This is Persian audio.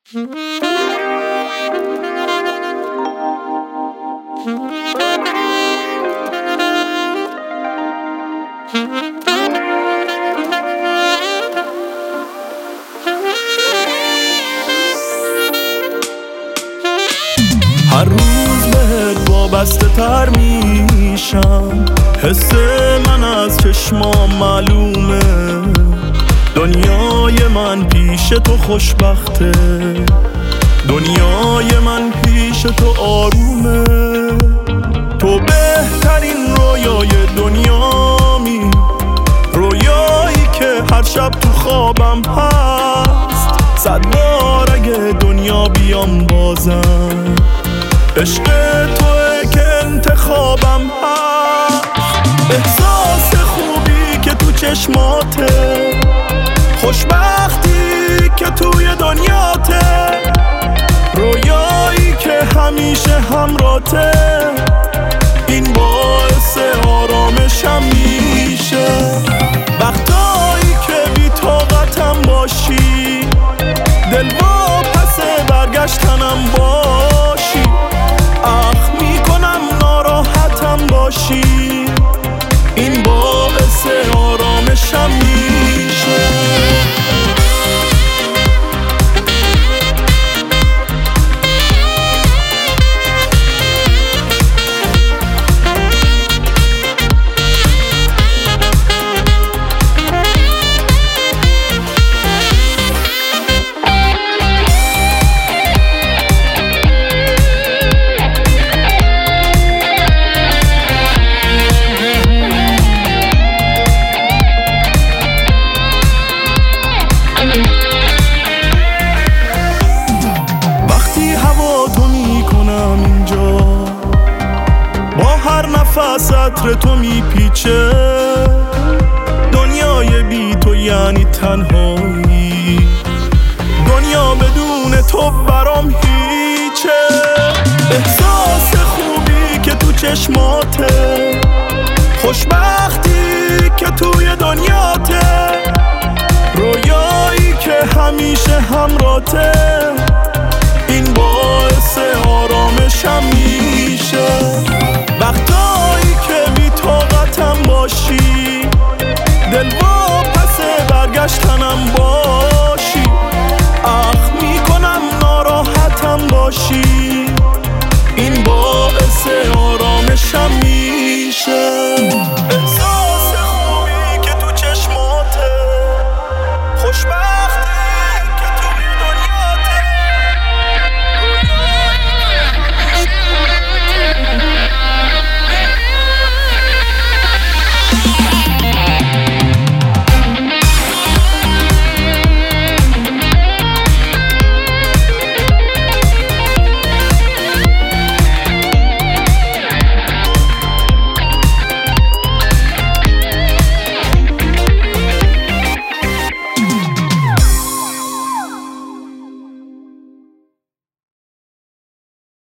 هر روز بهت وابسته تر میشم، حس من از چشمام معلومه، دنیای من پیش تو خوشبخته، دنیای من پیش تو آرومه. تو بهترین رویای دنیامی، رویایی که هر شب تو خوابم هست، 100 بار اگه دنیا بیام بازم، عشق توئه که انتخابم هست. احساس خوبی که تو چشماته، خوشبختی که توی دنیاته، رویایی که همیشه همراته، این باعث آرامشم میشه. وقتایی که بی طاقتم باشی، دل واپس برگشتنم باشی، اخ میکنم ناراحتم باشی، این باعث آرامشم میشه. نفس عطر تو میپیچه، دنیای بی تو یعنی تنهایی، دنیا بدون تو برام هیچه. احساس خوبی که تو چشماته، خوشبختی که توی دنیاته، رویایی که همیشه همراته، این باعث آرامشم میشه. وقتایی که بی طاقتم باشی، دل واپس برگشتنم باشی، اخ میکنم ناراحتم باشی، این باعث آرامشم میشه.